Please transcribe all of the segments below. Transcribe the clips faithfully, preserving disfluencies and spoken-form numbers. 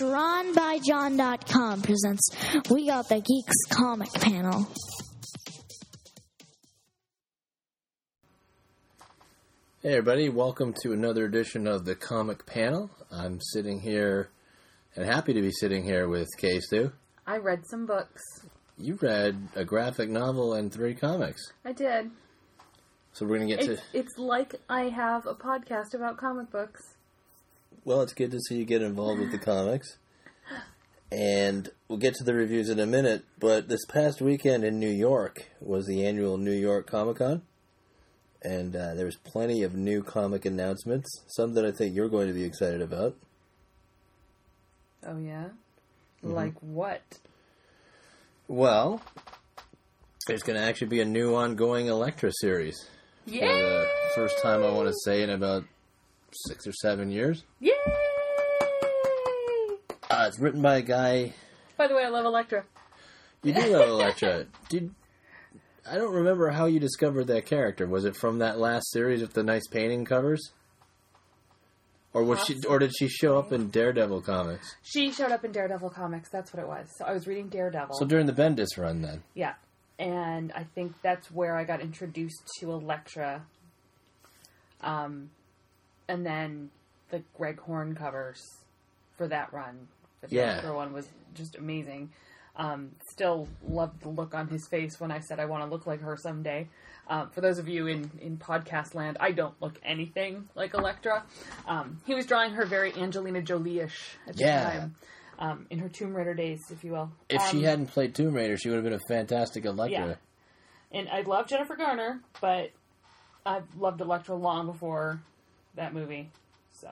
Drawn by John dot com presents We Got the Geeks comic panel. Hey everybody, welcome to another edition of the comic panel. I'm sitting here and happy to be sitting here with Kay Stu. I read some books. You read a graphic novel and three comics. I did. So we're going to get it's, to... It's like I have a podcast about comic books. Well, it's good to see you get involved with the comics. And we'll get to the reviews in a minute, but this past weekend in New York was the annual New York Comic Con. And uh, there was plenty of new comic announcements, some that I think you're going to be excited about. Oh, yeah? Mm-hmm. Like what? Well, there's going to actually be a new ongoing Elektra series. Yay! For the first time, I want to say, in about six or seven years. Yay! Uh, it's written by a guy... By the way, I love Elektra. You do love Elektra. Did... I don't remember how you discovered that character. Was it from that last series with the nice painting covers? Or was she, or did she show up in Daredevil comics? She showed up in Daredevil comics. That's what it was. So I was reading Daredevil. So during the Bendis run, then? Yeah. And I think that's where I got introduced to Elektra. Um, and then the Greg Horn covers for that run. The Yeah. Elektra one was just amazing. Um, still loved the look on his face when I said I want to look like her someday. Um, for those of you in, in podcast land, I don't look anything like Elektra. Um, he was drawing her very Angelina Jolie-ish at the Yeah. time. Um, in her Tomb Raider days, if you will. If um, she hadn't played Tomb Raider, she would have been a fantastic Elektra. Yeah. And I love Jennifer Garner, but I've loved Elektra long before that movie. So,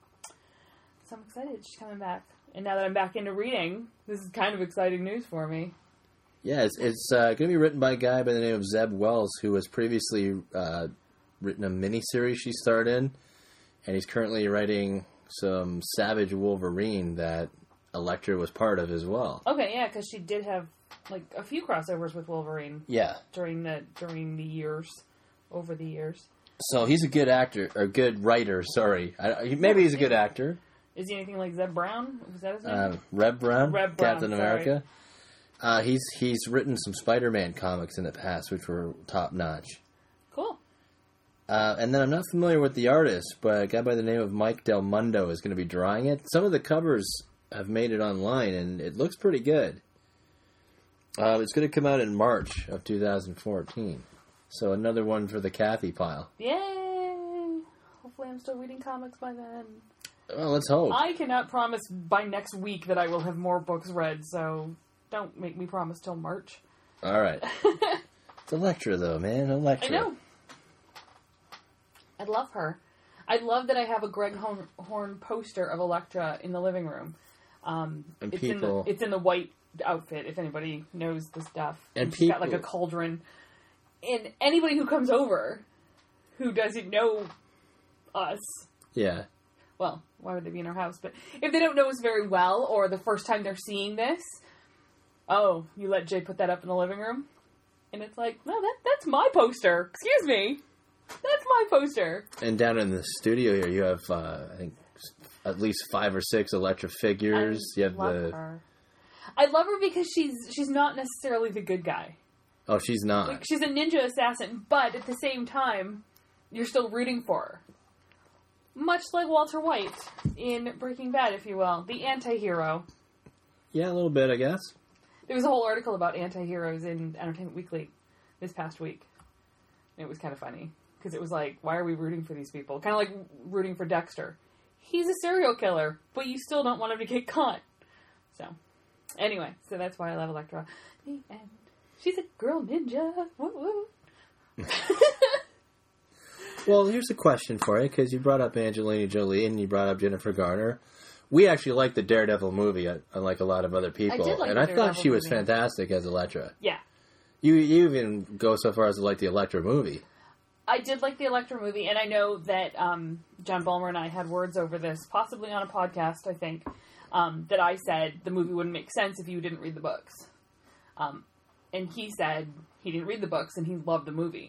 so I'm excited she's coming back. And now that I'm back into reading, this is kind of exciting news for me. Yeah, it's, it's uh, going to be written by a guy by the name of Zeb Wells, who has previously uh, written a miniseries she starred in, and he's currently writing some Savage Wolverine that Elektra was part of as well. Okay, yeah, because she did have like a few crossovers with Wolverine. Yeah, during the during the years, over the years. So he's a good actor or good writer. Sorry, I, maybe he's a good actor. Is he anything like Zeb Brown? Was that his name? Uh, Reb Brown, Reb Brown, Captain sorry. America. Uh, he's he's written some Spider-Man comics in the past, which were top notch. Cool. Uh, and then I'm not familiar with the artist, but a guy by the name of Mike Del Mundo is going to be drawing it. Some of the covers have made it online, and it looks pretty good. Uh, it's going to come out in March of two thousand fourteen. So another one for the Kathy pile. Yay! Hopefully I'm still reading comics by then. Well, let's hope. I cannot promise by next week that I will have more books read, so don't make me promise till March. All right. It's Elektra, though, man. Elektra. I know. I love her. I love that I have a Greg Horn, Horn poster of Elektra in the living room. Um, And it's people... In the, it's in the white outfit, if anybody knows the stuff. And, and she's people... got like a cauldron. And anybody who comes over who doesn't know us... Yeah. Well, why would they be in our house? But if they don't know us very well, or the first time they're seeing this, oh, you let Jay put that up in the living room? And it's like, no, that that's my poster. Excuse me. That's my poster. And down in the studio here, you have, uh, I think, at least five or six Elektra figures. I you have love the... her. I love her because she's she's not necessarily the good guy. Oh, she's not. Like, she's a ninja assassin, but at the same time, you're still rooting for her. Much like Walter White in Breaking Bad, if you will. The anti-hero. Yeah, a little bit, I guess. There was a whole article about anti-heroes in Entertainment Weekly this past week. It was kind of funny. Because it was like, why are we rooting for these people? Kind of like rooting for Dexter. He's a serial killer, but you still don't want him to get caught. So, anyway, so that's why I love Elektra. And she's a girl ninja. Woo woo. Well, here's a question for you, because you brought up Angelina Jolie and you brought up Jennifer Garner. We actually liked the Daredevil movie, unlike a lot of other people. I did like and the I Daredevil thought she was movie. fantastic as Elektra. Yeah. You, you even go so far as to like the Elektra movie. I did like the Elektra movie, and I know that um, John Bulmer and I had words over this, possibly on a podcast, I think, um, that I said the movie wouldn't make sense if you didn't read the books. Um, and he said he didn't read the books, and he loved the movie.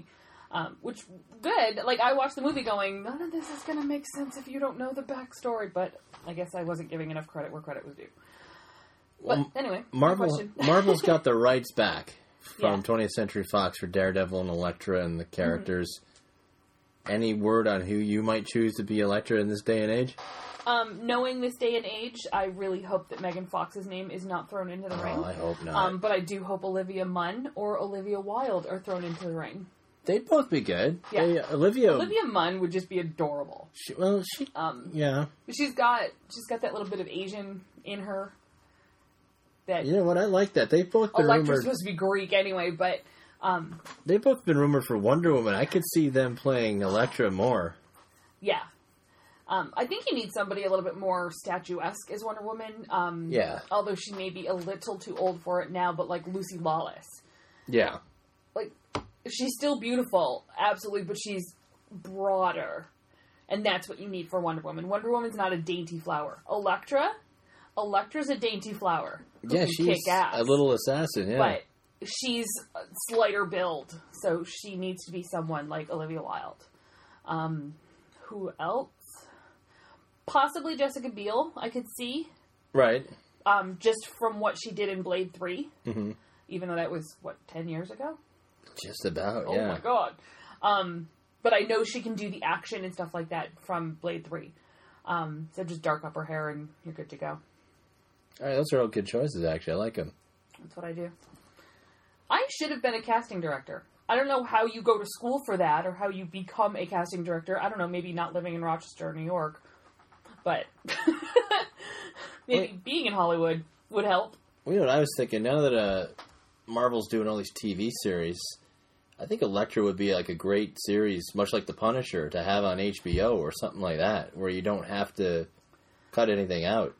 Um, which, good. Like, I watched the movie going, none of this is going to make sense if you don't know the backstory. But I guess I wasn't giving enough credit where credit was due. But Well, anyway, Marvel Marvel's got the rights back from Yeah. twentieth Century Fox for Daredevil and Elektra and the characters. Mm-hmm. Any word on who you might choose to be Elektra in this day and age? Um, knowing this day and age, I really hope that Megan Fox's name is not thrown into the Oh, ring. I hope not. Um, but I do hope Olivia Munn or Olivia Wilde are thrown into the ring. They'd both be good. Yeah. They, Olivia. Olivia Munn would just be adorable. She, well, she. Um, yeah. she's got she's got that little bit of Asian in her. That You know what? I like that. They've both been Elektra's rumored. supposed to be Greek anyway, but um, They've both been rumored for Wonder Woman. I could see them playing Elektra more. yeah. Um, I think you need somebody a little bit more statuesque as Wonder Woman. Um, Yeah. Although she may be a little too old for it now, but like Lucy Lawless. Yeah. Like, she's still beautiful, absolutely, but she's broader. And that's what you need for Wonder Woman. Wonder Woman's not a dainty flower. Elektra? Elektra's a dainty flower. Who Yeah, can she's kick ass. a little assassin, yeah. But she's a slighter build, so she needs to be someone like Olivia Wilde. Um, who else? Possibly Jessica Biel, I could see. Right. Um, just from what she did in Blade three. Mm-hmm. Even though that was, what, ten years ago? Just about, Oh yeah. my god. Um, but I know she can do the action and stuff like that from Blade three. Um, so just dark up her hair and you're good to go. All right, those are all good choices, actually. I like them. That's what I do. I should have been a casting director. I don't know how you go to school for that or how you become a casting director. I don't know, maybe not living in Rochester, New York. But maybe Wait. being in Hollywood would help. Well, you know what I was thinking? Now that uh, Marvel's doing all these T V series, I think Elektra would be like a great series, much like The Punisher, to have on H B O or something like that, where you don't have to cut anything out.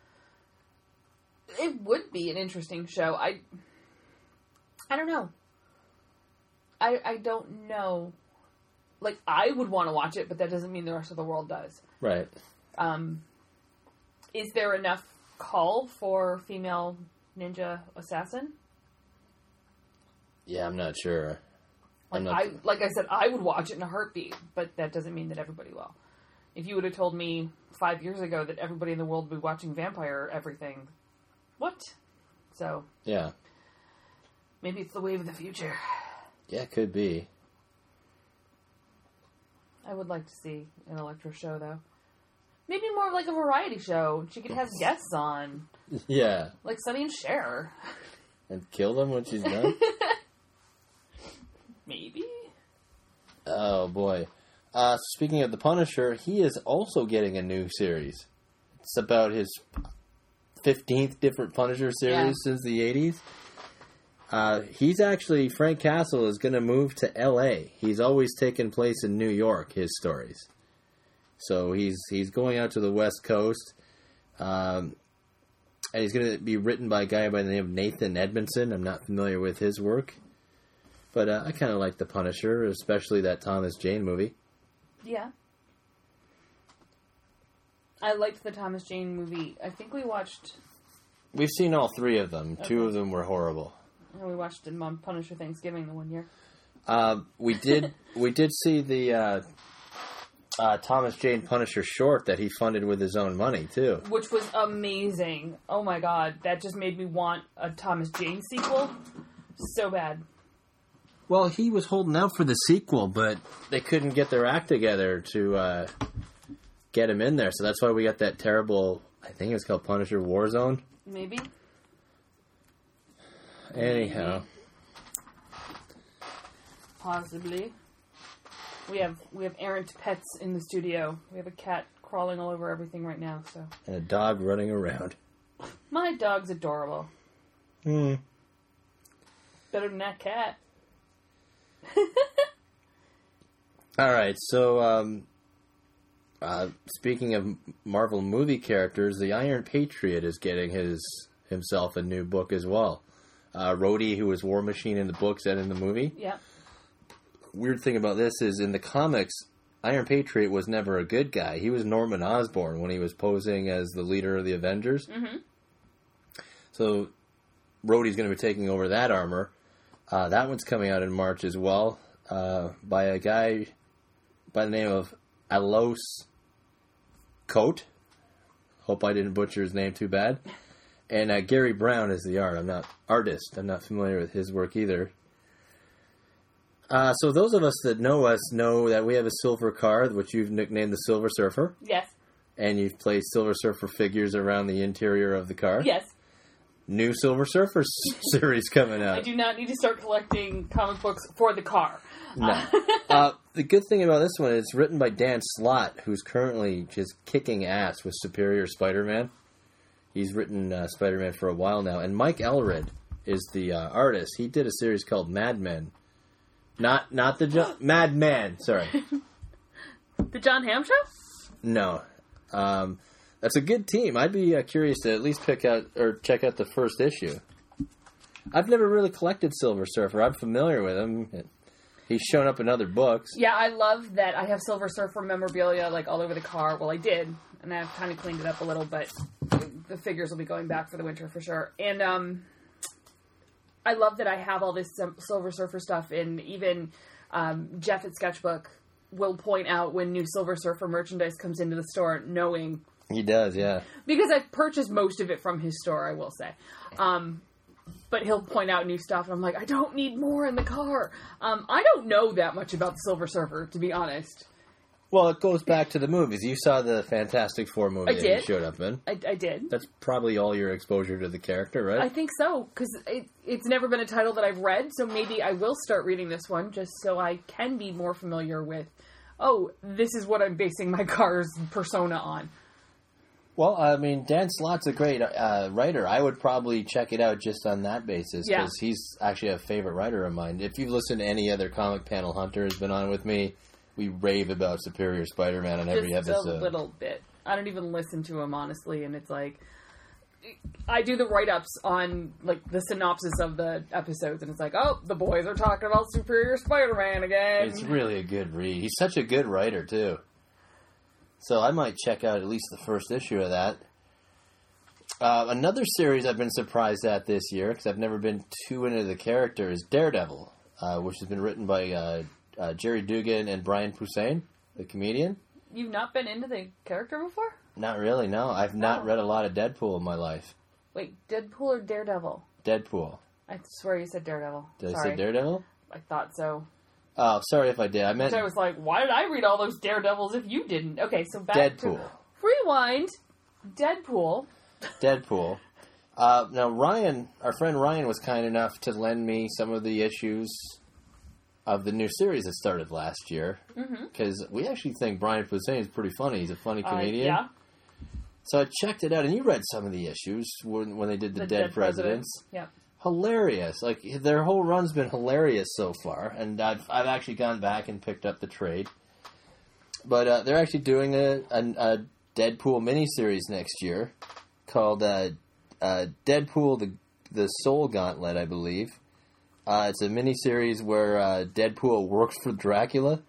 It would be an interesting show. I I don't know. I I don't know. Like, I would want to watch it, but that doesn't mean the rest of the world does. Right. Um, is there enough call for female ninja assassin? Yeah, I'm not sure. Like I'm not I like I said, I would watch it in a heartbeat, but that doesn't mean that everybody will. If you would have told me five years ago that everybody in the world would be watching Vampire everything, what? So Yeah. maybe it's the wave of the future. Yeah, it could be. I would like to see an Elektra show, though. Maybe more of like a variety show. She could have guests on, Yeah. like Sonny and Cher. And kill them when she's done? Maybe. Oh, boy. Uh, speaking of The Punisher, he is also getting a new series. It's about his fifteenth different Punisher series Yeah. since the eighties. Uh, he's actually, Frank Castle is going to move to L A. He's always taken place in New York, his stories. So he's he's going out to the West Coast. Um, and he's going to be written by a guy by the name of Nathan Edmondson. I'm not familiar with his work. But uh, I kind of like The Punisher, especially that Thomas Jane movie. Yeah. I liked the Thomas Jane movie. I think we watched... We've seen all three of them. Okay. Two of them were horrible. We watched it on Punisher Thanksgiving the one year. Uh, we did we did see the uh, uh, Thomas Jane Punisher short that he funded with his own money, too. Which was amazing. Oh my god. That just made me want a Thomas Jane sequel. So bad. Well, he was holding out for the sequel, but they couldn't get their act together to uh, get him in there. So that's why we got that terrible, I think it's called Punisher Warzone. Maybe. Anyhow. Possibly. We have we have errant pets in the studio. We have a cat crawling all over everything right now, so. And a dog running around. My dog's adorable. Hmm. Better than that cat. All right, so um, uh, speaking of Marvel movie characters, the Iron Patriot is getting his himself a new book as well. Uh, Rhodey, who was War Machine in the books and in the movie. Yeah. Weird thing about this is in the comics, Iron Patriot was never a good guy. He was Norman Osborn when he was posing as the leader of the Avengers. Mm-hmm. So Rhodey's going to be taking over that armor. Uh, that one's coming out in March as well. uh, by a guy by the name of Alois Cote. Hope I didn't butcher his name too bad. And uh, Gary Brown is the art. I'm not artist. I'm not familiar with his work either. Uh, so those of us that know us know that we have a silver car, which you've nicknamed the Silver Surfer. Yes. And you've placed Silver Surfer figures around the interior of the car. Yes. New Silver Surfer series coming out. I do not need to start collecting comic books for the car. No. uh, the good thing about this one is it's written by Dan Slott, who's currently just kicking ass with Superior Spider-Man. He's written uh, Spider-Man for a while now. And Mike Allred is the uh, artist. He did a series called Mad Men. Not not the jo- Mad Men, sorry. The John Hamm Show? No. Um, that's a good team. I'd be uh, curious to at least pick out or check out the first issue. I've never really collected Silver Surfer. I'm familiar with him. He's shown up in other books. Yeah, I love that I have Silver Surfer memorabilia like all over the car. Well, I did, and I've kind of cleaned it up a little, but the figures will be going back for the winter for sure. And um, I love that I have all this um, Silver Surfer stuff, and even um, Jeff at Sketchbook will point out when new Silver Surfer merchandise comes into the store, knowing... He does, yeah. Because I've purchased most of it from his store, I will say. Um, but he'll point out new stuff, and I'm like, I don't need more in the car. Um, I don't know that much about the Silver Surfer, to be honest. Well, it goes back to the movies. You saw the Fantastic Four movie I that did. he showed up in. I, I did. That's probably all your exposure to the character, right? I think so, because it, it's never been a title that I've read, so maybe I will start reading this one just so I can be more familiar with, oh, this is what I'm basing my car's persona on. Well, I mean, Dan Slott's a great uh, writer. I would probably check it out just on that basis, because Yeah. he's actually a favorite writer of mine. If you've listened to any other comic panel, Hunter has been on with me. We rave about Superior Spider-Man on every Just episode. a little bit. I don't even listen to him, honestly, and it's like... I do the write-ups on, like, the synopsis of the episodes, and it's like, oh, the boys are talking about Superior Spider-Man again. It's really a good read. He's such a good writer, too. So I might check out at least the first issue of that. Uh, another series I've been surprised at this year, because I've never been too into the character, is Daredevil, uh, which has been written by uh, uh, Jerry Dugan and Brian Posehn, the comedian. You've not been into the character before? Not really, no. I've not Oh. read a lot of Deadpool in my life. Wait, Deadpool or Daredevil? Deadpool. I swear you said Daredevil. Did Sorry. I say Daredevil? I thought so. Oh, sorry if I did. I meant So I was like, why did I read all those Daredevils if you didn't? Okay, so back Deadpool. to... Rewind. Deadpool. Deadpool. Uh, now, Ryan, our friend Ryan, was kind enough to lend me some of the issues of the new series that started last year. Because mm-hmm. we actually think Brian Posehn is pretty funny. He's a funny comedian. Uh, yeah. So I checked it out, and you read some of the issues when, when they did the, The Dead, Dead Presidents. Presidents. Yeah. Hilarious. Like, their whole run's been hilarious so far, and I've, I've actually gone back and picked up the trade. But uh, they're actually doing a, a, a Deadpool miniseries next year called uh, uh, Deadpool the the Soul Gauntlet, I believe. Uh, it's a miniseries where uh, Deadpool works for Dracula.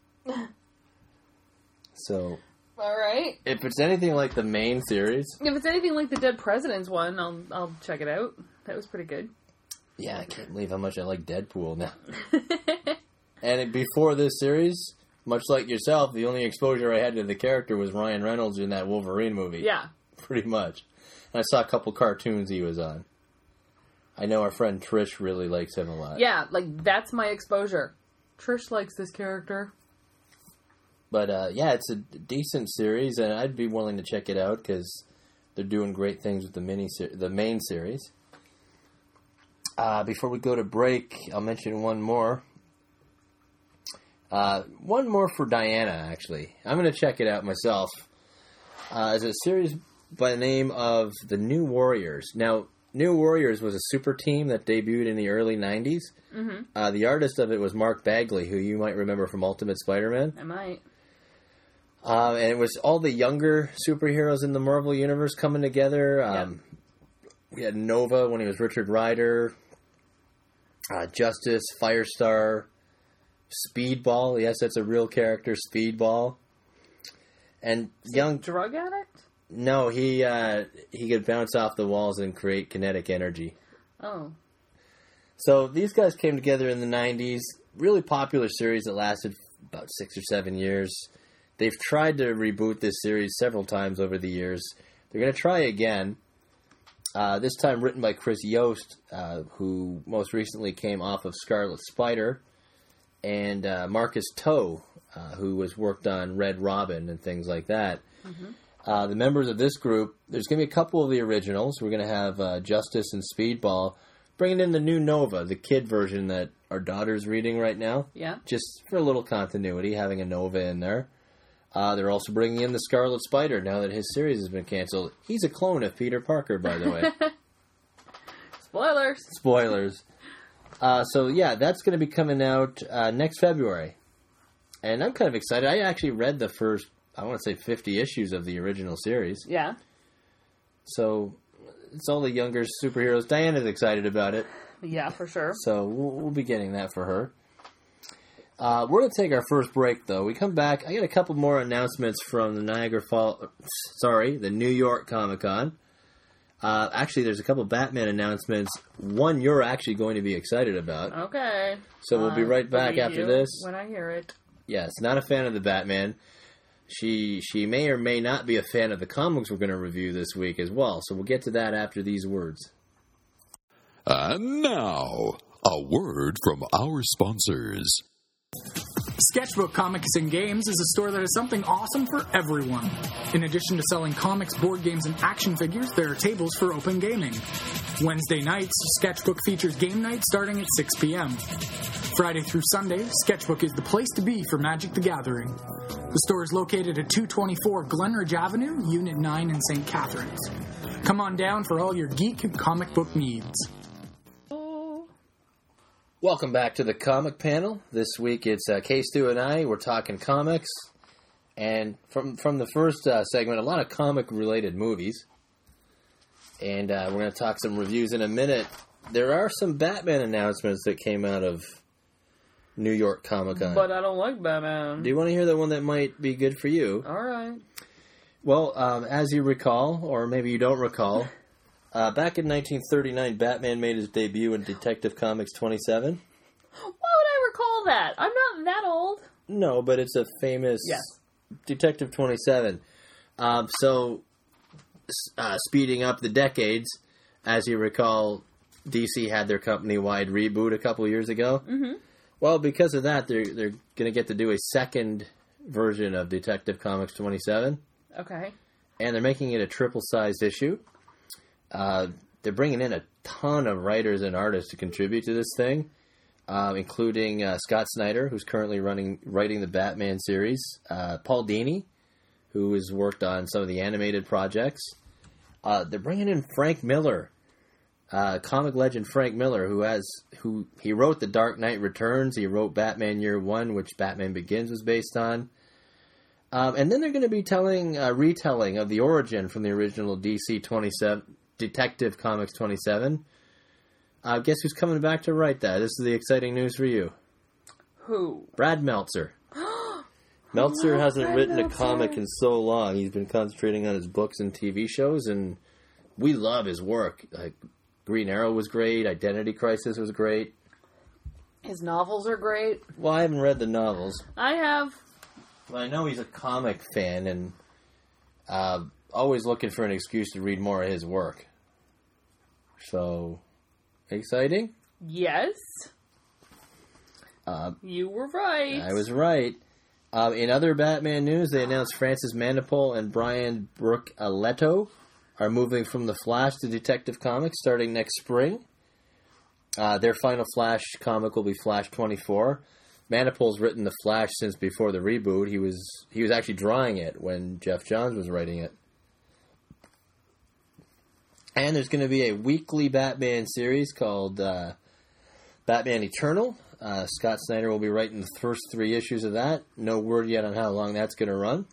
So, All right. if it's anything like the main series, If it's anything like the Dead Presidents one, I'll I'll check it out. That was pretty good. yeah, I can't believe how much I like Deadpool now. And it, before this series, much like yourself, the only exposure I had to the character was Ryan Reynolds in that Wolverine movie. Yeah. Pretty much. And I saw a couple cartoons he was on. I know our friend Trish really likes him a lot. Yeah, like, that's my exposure. Trish likes this character. But, uh, yeah, it's a decent series, and I'd be willing to check it out, because they're doing great things with the mini ser- the main series. Uh, before we go to break, I'll mention one more. Uh, one more for Diana, actually. I'm going to check it out myself. Uh, it's a series by the name of The New Warriors. Now, New Warriors was a super team that debuted in the early nineties. Mm-hmm. Uh, the artist of it was Mark Bagley, who you might remember from Ultimate Spider-Man. I might. Uh, and it was all the younger superheroes in the Marvel Universe coming together. Um, yep. We had Nova when he was Richard Rider. Uh, Justice, Firestar, Speedball. Yes, that's a real character, Speedball. And Is young... he a drug addict? No, he uh, he could bounce off the walls and create kinetic energy. Oh. So these guys came together in the nineties. Really popular series that lasted about six or seven years. They've tried to reboot this series several times over the years. They're going to try again. Uh, this time written by Chris Yost, uh, who most recently came off of Scarlet Spider, and uh, Marcus Toe, uh, who has worked on Red Robin and things like that. Mm-hmm. Uh, the members of this group, there's going to be a couple of the originals. We're going to have uh, Justice and Speedball, bringing in the new Nova, the kid version that our daughter's reading right now. Yeah. Just for a little continuity, having a Nova in there. Uh, they're also bringing in the Scarlet Spider now that his series has been canceled. He's a clone of Peter Parker, by the way. Spoilers. Spoilers. Uh, so, yeah, that's going to be coming out uh, next February. And I'm kind of excited. I actually read the first, I want to say, fifty issues of the original series. Yeah. So, it's all the younger superheroes. Diana's excited about it. Yeah, for sure. So, we'll, we'll be getting that for her. Uh, we're going to take our first break, though. We come back. I got a couple more announcements from the Niagara Falls, sorry, the New York Comic Con. Uh, actually, there's a couple Batman announcements. One you're actually going to be excited about. Okay. So we'll be right back after you this. When I hear it. Yes, not a fan of the Batman. She she may or may not be a fan of the comics we're going to review this week as well. So we'll get to that after these words. And now, a word from our sponsors. Sketchbook Comics and Games is a store that has something awesome for everyone. In addition to selling comics, board games, and action figures, there are tables for open gaming. Wednesday nights, Sketchbook features game night starting at six p.m. Friday through Sunday, Sketchbook is the place to be for Magic the Gathering. The store is located at two twenty-four Glenridge Avenue, Unit nine in Saint Catharines. Come on down for all your geek and comic book needs. Welcome back to the comic panel. This week it's uh, K-Stu and I. We're talking comics. And from from the first uh, segment, a lot of comic-related movies. And uh, we're going to talk some reviews in a minute. There are some Batman announcements that came out of New York Comic Con. But I don't like Batman. Do you want to hear the one that might be good for you? All right. Well, um, as you recall, or maybe you don't recall... Uh, back in nineteen thirty-nine, Batman made his debut in Detective Comics twenty-seven. Why would I recall that? I'm not that old. No, but it's a famous Yes. Detective twenty-seven. Um, so, uh, speeding up the decades, as you recall, D C had their company-wide reboot a couple years ago. Mm-hmm. Well, because of that, they're they're going to get to do a second version of Detective Comics twenty-seven. Okay. And they're making it a triple-sized issue. Uh, they're bringing in a ton of writers and artists to contribute to this thing, uh, including uh, Scott Snyder, who's currently running writing the Batman series, uh, Paul Dini, who has worked on some of the animated projects. Uh, they're bringing in Frank Miller, uh, comic legend Frank Miller, who has who he wrote The Dark Knight Returns. He wrote Batman Year One, which Batman Begins was based on. Um, and then they're going to be telling a retelling of the origin from the original D C twenty-seven. Detective Comics twenty-seven. Uh, guess who's coming back to write that? This is the exciting news for you. Who? Brad Meltzer. Meltzer hasn't Brad written Meltzer. a comic in so long. He's been concentrating on his books and T V shows, and we love his work. Like, Green Arrow was great. Identity Crisis was great. His novels are great. Well, I haven't read the novels. I have. Well, I know he's a comic fan, and uh, always looking for an excuse to read more of his work. So, exciting? Yes. Uh, you were right. I was right. Uh, in other Batman news, they announced Francis Manapul and Brian Brooke Aletto are moving from The Flash to Detective Comics starting next spring. Uh, their final Flash comic will be Flash twenty-four. Manapul's written The Flash since before the reboot. He was he was actually drawing it when Jeff Johns was writing it. And there's going to be a weekly Batman series called uh, Batman Eternal. Uh, Scott Snyder will be writing the first three issues of that. No word yet on how long that's going to run.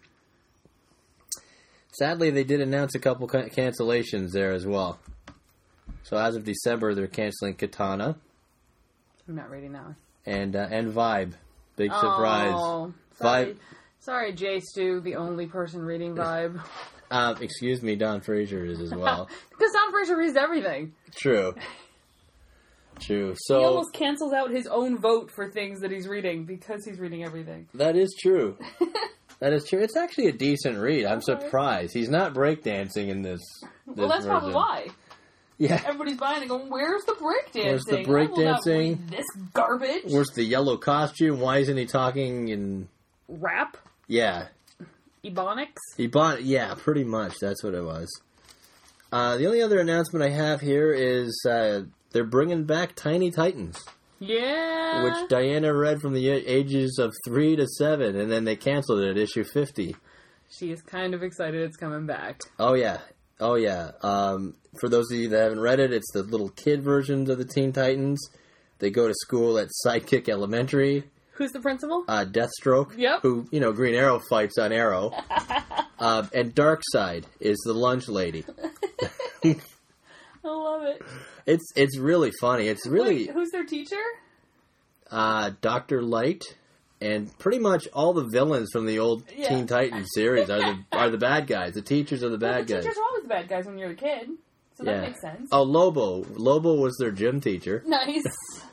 Sadly, they did announce a couple can- cancellations there as well. So as of December, they're canceling Katana. I'm not reading that one. And uh, and Vibe. Big surprise. Oh, sorry. Vibe. Sorry, Jay Stu, the only person reading Vibe. Uh, excuse me, Don Fraser is as well. Because Don Fraser reads everything. True. True. He So almost cancels out his own vote for things that he's reading because he's reading everything. that is true. That is true. It's actually a decent read. I'm Okay. surprised he's not breakdancing in this. this Well, that's probably version. why. Yeah. Everybody's buying it going, where's the breakdancing? Where's the I will not breakdancing? read this garbage. Where's the yellow costume? Why isn't he talking in? Rap? Yeah, Ebonics? he bought. Yeah, pretty much. That's what it was. Uh, the only other announcement I have here is uh, they're bringing back Tiny Titans, Yeah. which Diana read from the ages of three to seven, and then they canceled it at issue fifty. She is kind of excited it's coming back. Oh yeah, oh yeah. Um, for those of you that haven't read it, it's the little kid versions of the Teen Titans. They go to school at Sidekick Elementary. Who's the principal? Uh, Deathstroke, Yep. who, you know, Green Arrow fights on Arrow. uh, and Darkseid is the lunch lady. I love it. It's it's really funny. It's really Wait, who's their teacher? uh, Doctor Light, and pretty much all the villains from the old Yeah. Teen Titans series are the are the bad guys. The teachers are the Well, bad the guys. teachers are always the bad guys when you're a kid. So Yeah. that makes sense. Oh, Lobo. Lobo was their gym teacher. Nice.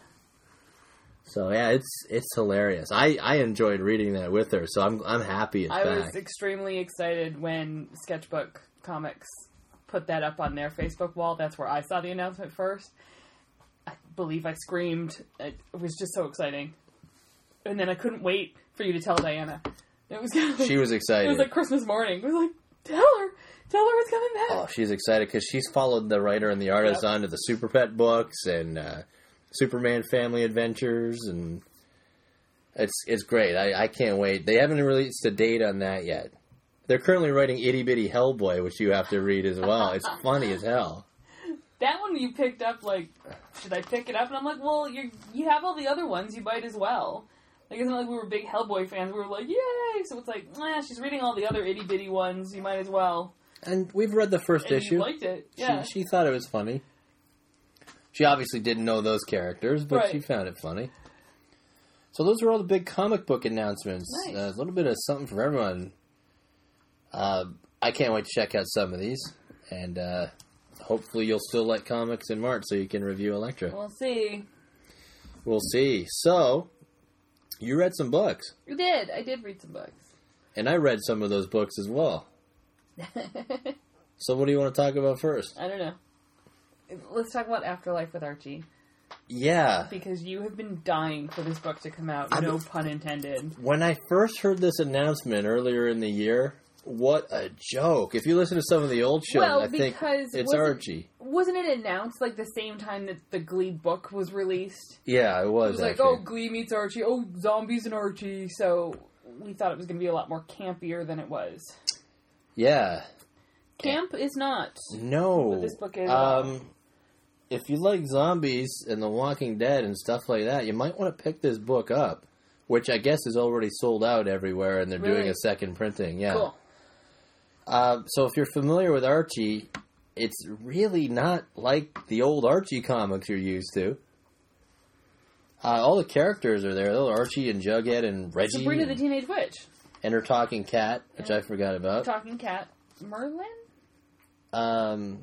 So yeah, it's it's hilarious. I, I enjoyed reading that with her, so I'm I'm happy it's I back. was extremely excited when Sketchbook Comics put that up on their Facebook wall. That's where I saw the announcement first. I believe I screamed. It was just so exciting. And then I couldn't wait for you to tell Diana. It was kind of like, She was excited. It was like Christmas morning. It was like, tell her, tell her it's coming back. Oh, she's excited because she's followed the writer and the artist Yep. onto the Super Pet books and uh, Superman Family Adventures, and it's it's great. I, I can't wait. They haven't released a date on that yet. They're currently writing Itty Bitty Hellboy, which you have to read as well. It's funny as hell. That one you picked up, like, should I pick it up? And I'm like, well, you you have all the other ones, you might as well. Like, it's not like we were big Hellboy fans. We were like, yay! So it's like, eh, she's reading all the other itty bitty ones, you might as well. And we've read the first And issue. you liked it, yeah. She, she thought it was funny. She obviously didn't know those characters, but Right. she found it funny. So those were all the big comic book announcements. Nice. Uh, a little bit of something for everyone. Uh, I can't wait to check out some of these. And uh, hopefully you'll still like comics in March so you can review Elektra. We'll see. We'll see. So, you read some books. You did. I did read some books. And I read some of those books as well. So what do you want to talk about first? I don't know. Let's talk about Afterlife with Archie. Yeah. Because you have been dying for this book to come out. I've No been- pun intended. When I first heard this announcement earlier in the year, what a joke. If you listen to some of the old shows, Well, I think because it's wasn't- Archie. Wasn't it announced, like, the same time that the Glee book was released? Yeah, it was, It was like, actually. oh, Glee meets Archie. Oh, zombies and Archie. So we thought it was going to be a lot more campier than it was. Yeah. Camp is not. No. But this book is, uh, Um, if you like zombies and The Walking Dead and stuff like that, you might want to pick this book up, which I guess is already sold out everywhere, and they're doing Really? a second printing. Yeah. Cool. Uh, so if you're familiar with Archie, it's really not like the old Archie comics you're used to. Uh, all the characters are there. Little Archie and Jughead and Reggie. Sabrina the and, Teenage Witch. and her talking cat, which Yeah. I forgot about. Talking Cat. Merlin? Um,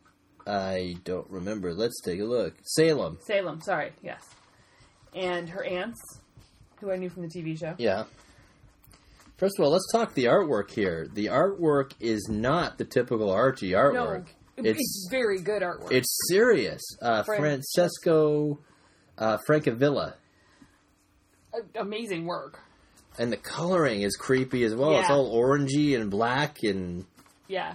I don't remember. Let's take a look. Salem. Salem, sorry, yes. And her aunts, who I knew from the T V show. Yeah. First of all, let's talk the artwork here. The artwork is not the typical Archie artwork. No, it's, it's very good artwork. It's serious. Uh, Fran- Francesco uh, Francavilla. A- amazing work. And the coloring is creepy as well. It's Yeah. all orangey and black and... Yeah.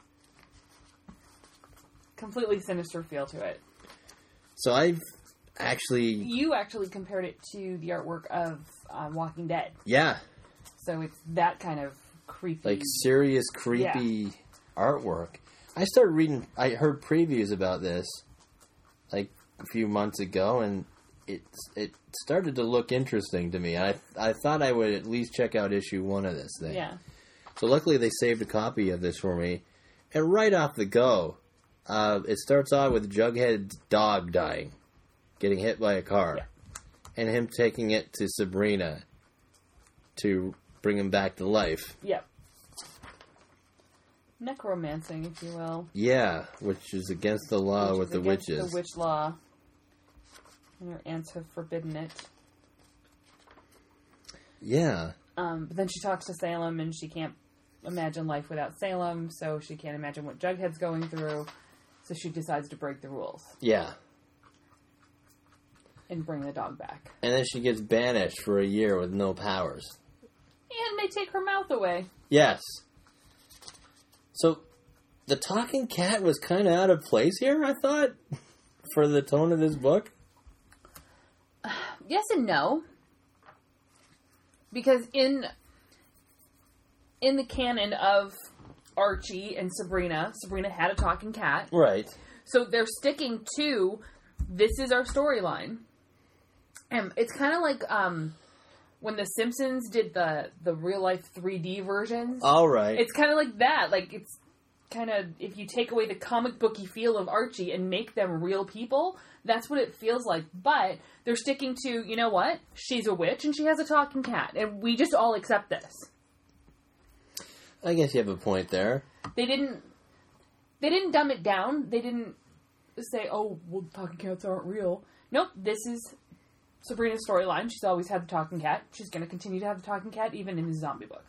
Completely sinister feel to it. So I've actually... You actually compared it to the artwork of uh, Walking Dead. Yeah. So it's that kind of creepy. Like serious, creepy artwork. I started reading... I heard previews about this like a few months ago, and it, it started to look interesting to me. I, I thought I would at least check out issue one of this thing. Yeah. So luckily they saved a copy of this for me. And right off the go, uh, it starts off with Jughead's dog dying, getting hit by a car, Yeah. and him taking it to Sabrina to bring him back to life. Yep. Necromancing, if you will. Yeah, which is against the law Which with is the against witches. The witch law. And her aunts have forbidden it. Yeah. Um, but then she talks to Salem, and she can't imagine life without Salem, so she can't imagine what Jughead's going through. So she decides to break the rules Yeah. and bring the dog back. And then she gets banished for a year with no powers. And they take her mouth away. Yes. So, the talking cat was kind of out of place here, I thought, for the tone of this book. Yes and no. Because in in the canon of Archie and Sabrina, Sabrina had a talking cat. Right. So they're sticking to, this is our storyline. And it's kind of like um, when The Simpsons did the, the real-life three D versions. All right. It's kind of like that. Like, it's kind of, if you take away the comic booky feel of Archie and make them real people, that's what it feels like. But they're sticking to, you know what? She's a witch and she has a talking cat. And we just all accept this. I guess you have a point there. They didn't, they didn't dumb it down. They didn't say, oh, well, talking cats aren't real. Nope, this is Sabrina's storyline. She's always had the talking cat. She's going to continue to have the talking cat even in the zombie book.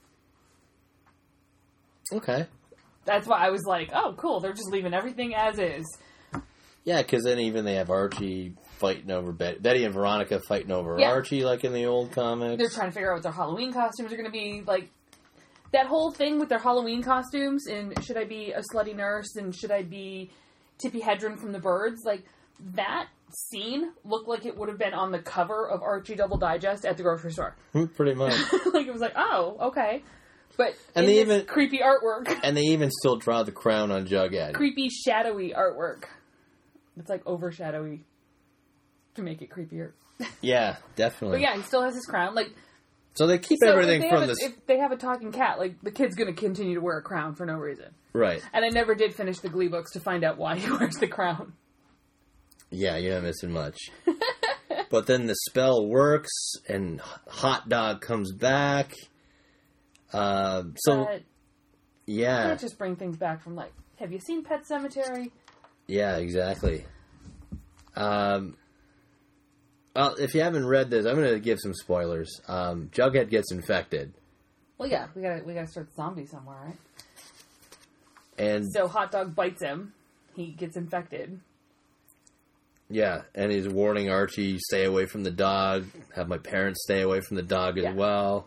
Okay. That's why I was like, oh, cool. They're just leaving everything as is. Yeah, because then even they have Archie fighting over Betty. Betty and Veronica fighting over Yeah. Archie, like in the old comics. They're trying to figure out what their Halloween costumes are going to be. Like, that whole thing with their Halloween costumes, and should I be a slutty nurse, and should I be Tippi Hedren from The Birds? Like, that scene looked like it would have been on the cover of Archie Double Digest at the grocery store. Pretty much. Like, it was like, oh, okay. But And in they this even- creepy artwork, And they even still draw the crown on Jughead. creepy, shadowy artwork. It's like overshadowy to make it creepier. Yeah, definitely. But yeah, he still has his crown. Like, So they keep so everything if they from have a, this. if they have a talking cat, like, the kid's going to continue to wear a crown for no reason. Right. And I never did finish the Glee books to find out why he wears the crown. Yeah, you're not missing much. But then the spell works, and Hot Dog comes back. Uh, so, But you yeah. can't just bring things back from, like, have you seen Pet Sematary? Yeah, exactly. Um, well, if you haven't read this, I'm going to give some spoilers. Um, Jughead gets infected. Well, yeah, we gotta we gotta start the zombie somewhere, right? And, So Hot Dog bites him. He gets infected. yeah, and he's warning Archie, stay away from the dog. Have my parents stay away from the dog as Yeah. well.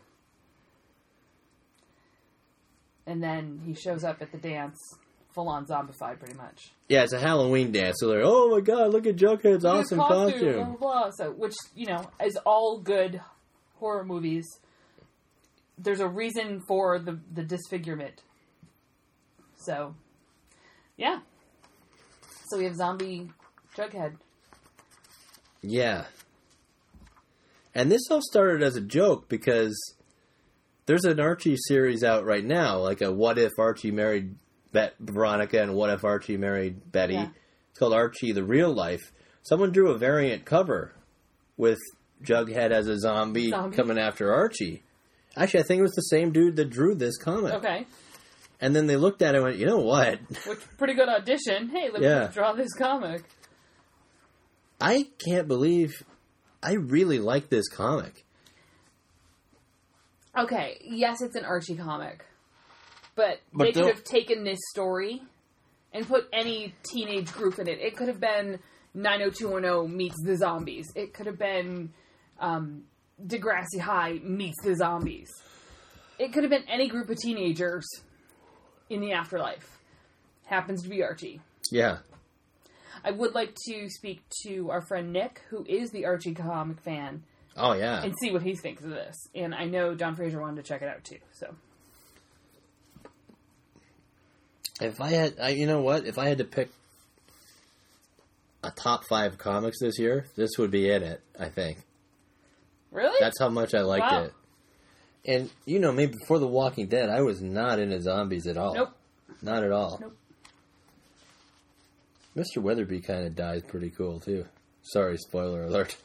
And then he shows up at the dance, full-on zombified, pretty much. Yeah, it's a Halloween dance. So they're, oh my god, look at Jughead's Look at awesome Blah, costume. blah, blah. So, which, you know, is all good horror movies. There's a reason for the, the disfigurement. So, yeah. So we have zombie Jughead. Yeah. And this all started as a joke because there's an Archie series out right now, like a What If Archie Married Bet- Veronica and What If Archie Married Betty. Yeah. It's called Archie the Real Life. Someone drew a variant cover with Jughead as a zombie, Zombie. coming after Archie. Actually, I think it was the same dude that drew this comic. Okay. And then they looked at it and went, you know what? Which, pretty good audition. Hey, let me Yeah. draw this comic. I can't believe I really like this comic. Okay, yes, it's an Archie comic. But, But they could don't- have taken this story and put any teenage group in it. It could have been nine oh two one oh meets the zombies. It could have been um, Degrassi High meets the zombies. It could have been any group of teenagers in the afterlife. Happens to be Archie. Yeah. I would like to speak to our friend Nick, who is the Archie comic fan, Oh, yeah. and see what he thinks of this. And I know Don Fraser wanted to check it out too. So If I had, I, you know what? If I had to pick a top five comics this year, this would be in it, I think. really, That's how much I liked Wow. it. And, you know, maybe before The Walking Dead, I was not into zombies at all. Nope. Not at all. Nope. Mister Weatherby kind of dies pretty cool, too. Sorry, spoiler alert.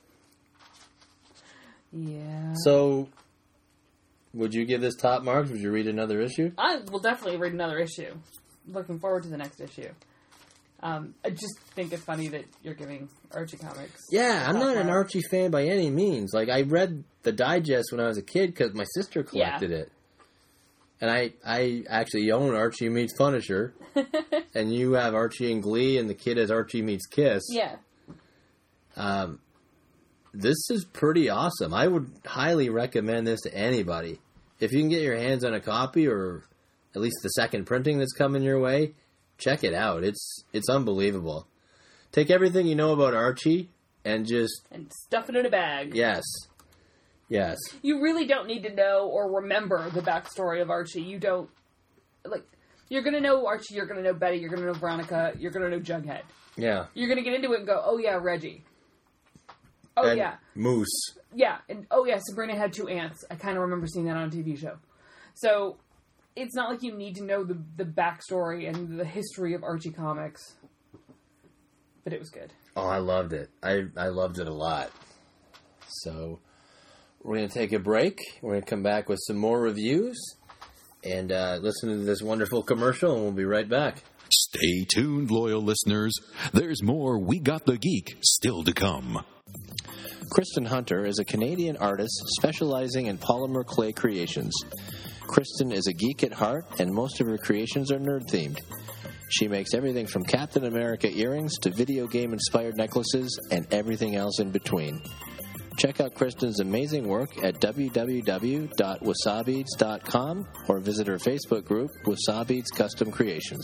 yeah. So, would you give this top marks? Would you read another issue? I will definitely read another issue. Looking forward to the next issue. Um, I just think it's funny that you're giving Archie comics. Yeah, I'm not an Wow. Archie fan by any means. Like, I read the digest when I was a kid because my sister collected Yeah. it. And I, I actually own Archie Meets Punisher. And you have Archie and Glee, and the kid has Archie Meets Kiss. Yeah. Um, this is pretty awesome. I would highly recommend this to anybody. If you can get your hands on a copy, or at least the second printing that's coming your way, check it out. It's it's unbelievable. Take everything you know about Archie and just, And stuff it in a bag. yes. Yes. You really don't need to know or remember the backstory of Archie. You don't, like, you're going to know Archie, you're going to know Betty, you're going to know Veronica, you're going to know Jughead. Yeah. You're going to get into it and go, oh yeah, Reggie. Oh And yeah. Moose. Yeah, and oh yeah, Sabrina had two aunts. I kind of remember seeing that on a T V show. So, it's not like you need to know the, the backstory and the history of Archie comics. But it was good. Oh, I loved it. I, I loved it a lot. So, we're going to take a break. We're going to come back with some more reviews and uh, listen to this wonderful commercial, and we'll be right back. Stay tuned, loyal listeners. There's more We Got the Geek still to come. Kristen Hunter is a Canadian artist specializing in polymer clay creations. Kristen is a geek at heart, and most of her creations are nerd-themed. She makes everything from Captain America earrings to video game-inspired necklaces and everything else in between. Check out Kristen's amazing work at w w w dot wasabeads dot com or visit her Facebook group, Wasabeads Custom Creations.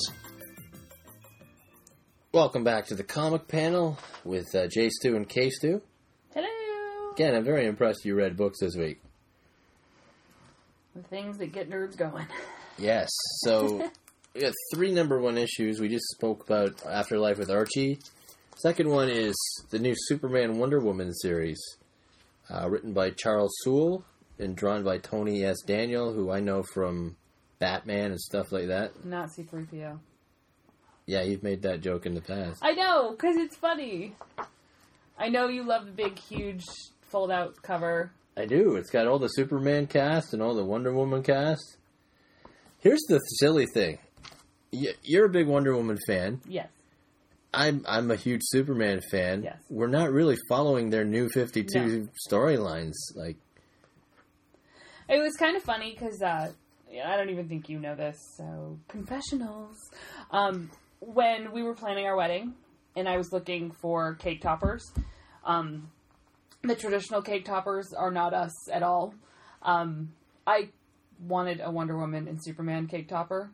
Welcome back to the comic panel with uh, J. Stu and K. Stu. Hello! Again, I'm very impressed you read books this week. The things that get nerds going. Yes. So, we got three number one issues. We just spoke about Afterlife with Archie. Second one is the new Superman Wonder Woman series, uh, written by Charles Soule and drawn by Tony S. Daniel, who I know from Batman and stuff like that. Not C three P O. Yeah, you've made that joke in the past. I know, because it's funny. I know you love the big, huge, fold-out cover. I do. It's got all the Superman cast and all the Wonder Woman cast. Here's the silly thing. Y- You're a big Wonder Woman fan. Yes. I'm I'm a huge Superman fan. Yes. We're not really following their new fifty-two No. storylines. Like, It was kind of funny, because uh, yeah, I don't even think you know this, so confessionals. Um, when we were planning our wedding, and I was looking for cake toppers, um, the traditional cake toppers are not us at all. Um, I wanted a Wonder Woman and Superman cake topper,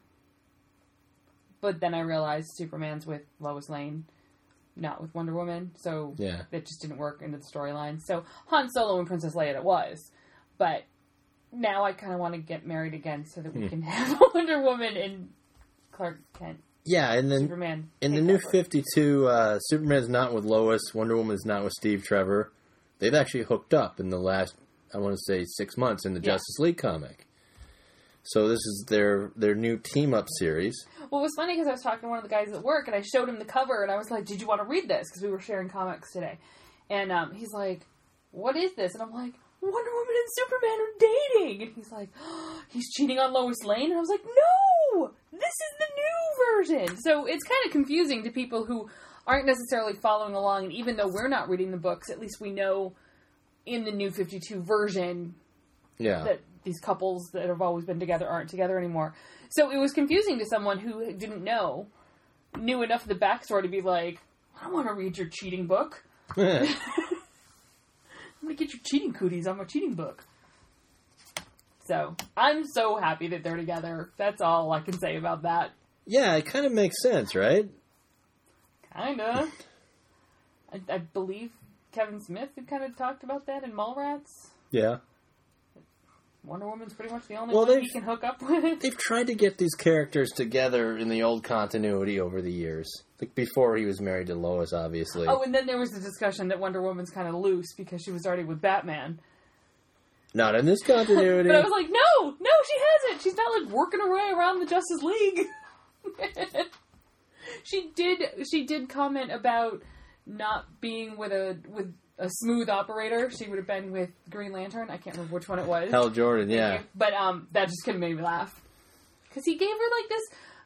but then I realized Superman's with Lois Lane, not with Wonder Woman, so yeah. that just didn't work into the storyline. So Han Solo and Princess Leia it was, but now I kind of want to get married again so that we Hmm. can have Wonder Woman and Clark Kent, Yeah, and then Superman. in the cake new topper. fifty-two, uh, Superman's not with Lois, Wonder Woman's not with Steve Trevor. They've actually hooked up in the last, I want to say, six months in the Yeah. Justice League comic. So this is their their new team-up series. Well, it was funny because I was talking to one of the guys at work, and I showed him the cover, and I was like, "Did you want to read this?" Because we were sharing comics today, and um, he's like, "What is this?" And I'm like, "Wonder Woman and Superman are dating," and he's like, oh, "He's cheating on Lois Lane," and I was like, "No, this is the new version." So it's kind of confusing to people who aren't necessarily following along, and even though we're not reading the books, at least we know in the new fifty-two version Yeah. that these couples that have always been together aren't together anymore. So it was confusing to someone who didn't know, knew enough of the backstory to be like, I don't want to read your cheating book. I'm going to get your cheating cooties on my cheating book. So I'm so happy that they're together. That's all I can say about that. yeah, it kind of makes sense, right? Kinda. I, I believe Kevin Smith had kind of talked about that in Mallrats. Yeah. Wonder Woman's pretty much the only Well, one they've- he can hook up with. They've tried to get these characters together in the old continuity over the years. Like before he was married to Lois, obviously. Oh, and then there was the discussion that Wonder Woman's kind of loose because she was already with Batman. Not in this continuity. But I was like, no, no, she hasn't. She's not, like, working her way around the Justice League. she did she did comment about not being with a with a smooth operator. She would have been with Green Lantern. I can't remember which one it was. Hal Jordan, yeah. But um, that just kind of made me laugh. Because he gave her, like, this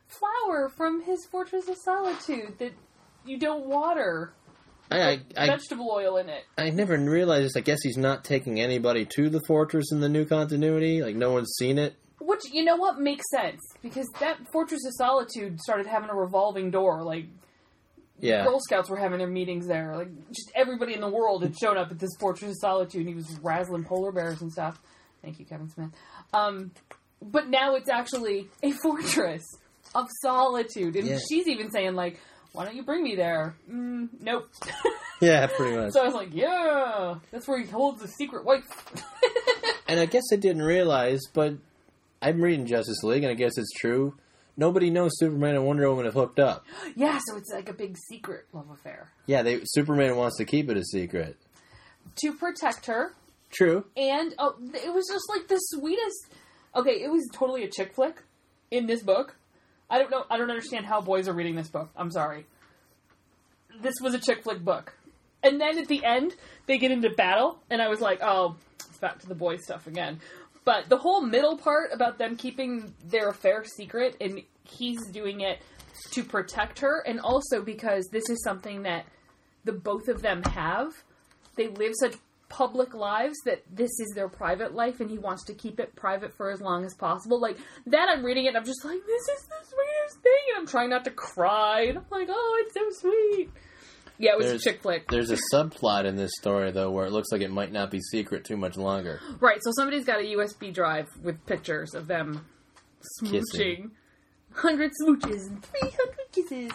flower from his Fortress of Solitude that you don't water. I, I, I, Vegetable oil in it. I never realized this. I guess he's not taking anybody to the fortress in the new continuity. Like, no one's seen it. Which, you know what, makes sense. Because that Fortress of Solitude started having a revolving door. Like, Yeah. Girl Scouts were having their meetings there. Like, just everybody in the world had shown up at this Fortress of Solitude, and he was razzling polar bears and stuff. Thank you, Kevin Smith. Um, but now it's actually a fortress of solitude. And Yeah. she's even saying, like, why don't you bring me there? Mm, nope. Yeah, pretty much. So I was like, yeah, that's where he holds the secret wife. And I guess I didn't realize, but I'm reading Justice League, and I guess it's true. Nobody knows Superman and Wonder Woman have hooked up. Yeah, so it's like a big secret love affair. Yeah, they Superman wants to keep it a secret. To protect her. True. And oh, it was just like the sweetest... Okay, it was totally a chick flick in this book. I don't know. I don't understand how boys are reading this book. I'm sorry. This was a chick flick book. And then at the end, they get into battle, and I was like, oh, it's back to the boy stuff again. But the whole middle part about them keeping their affair secret, and he's doing it to protect her, and also because this is something that the both of them have. They live such public lives that this is their private life, and he wants to keep it private for as long as possible. Like, that I'm reading it, and I'm just like, this is the sweetest thing, and I'm trying not to cry, and I'm like, oh, it's so sweet. Yeah, it was There's- a chick flick. There's a subplot in this story, though, where it looks like it might not be secret too much longer. Right, so somebody's got a U S B drive with pictures of them smooching. Kissing. Hundred smooches and three hundred kisses.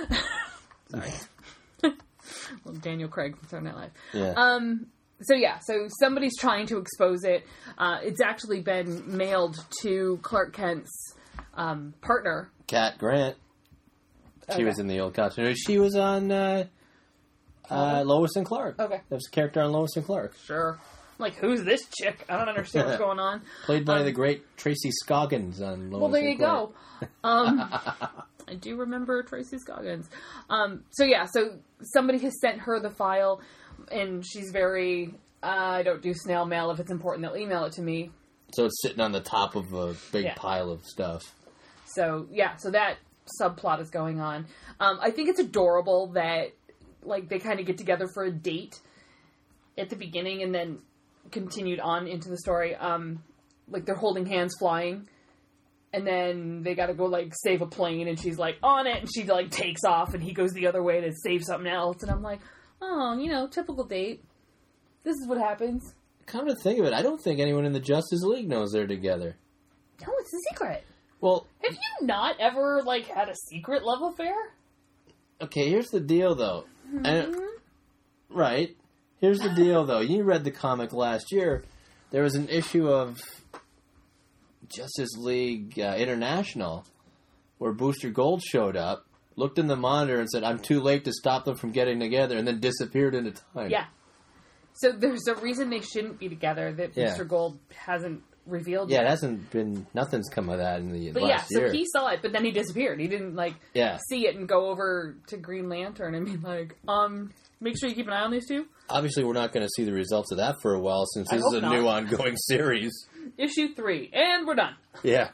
Sorry. Well, Daniel Craig from Saturday Night Live. Yeah. Um, so yeah, so somebody's trying to expose it. Uh, it's actually been mailed to Clark Kent's um, partner. Cat Grant. She Okay. was in the old continuity. She was on uh, uh, Lois and Clark. Okay. That was a character on Lois and Clark. Sure. I'm like, who's this chick? I don't understand what's going on. Played by Um, the great Tracy Scoggins on Lois Well, there and you Clark. go. Um, I do remember Tracy Scoggins. Um, so yeah, so somebody has sent her the file, and she's very, uh, I don't do snail mail. If it's important, they'll email it to me. So it's sitting on the top of a big Yeah. pile of stuff. So yeah, so that subplot is going on. Um, I think it's adorable that, like, they kind of get together for a date at the beginning and then continued on into the story. Um, like, they're holding hands flying, and then they gotta go, like, save a plane, and she's, like, on it, and she, like, takes off, and he goes the other way to save something else, and I'm like, oh, you know, typical date. This is what happens. Come to think of it, I don't think anyone in the Justice League knows they're together. No, it's a secret. Well, Have you not ever, like, had a secret love affair? okay, here's the deal, though. And, right. Here's the deal, though. You read the comic last year. There was an issue of Justice League uh, International where Booster Gold showed up, looked in the monitor, and said, I'm too late to stop them from getting together, and then disappeared into time. Yeah. So there's a reason they shouldn't be together that Yeah. Booster Gold hasn't revealed Yeah, it yet. hasn't been, nothing's come of that in the But yeah, last so year. he saw it, but then he disappeared. He didn't, like, Yeah. see it and go over to Green Lantern and be like, um, make sure you keep an eye on these two. Obviously, we're not going to see the results of that for a while, since I this is hope a not. new ongoing series. Issue three. And we're done. Yeah.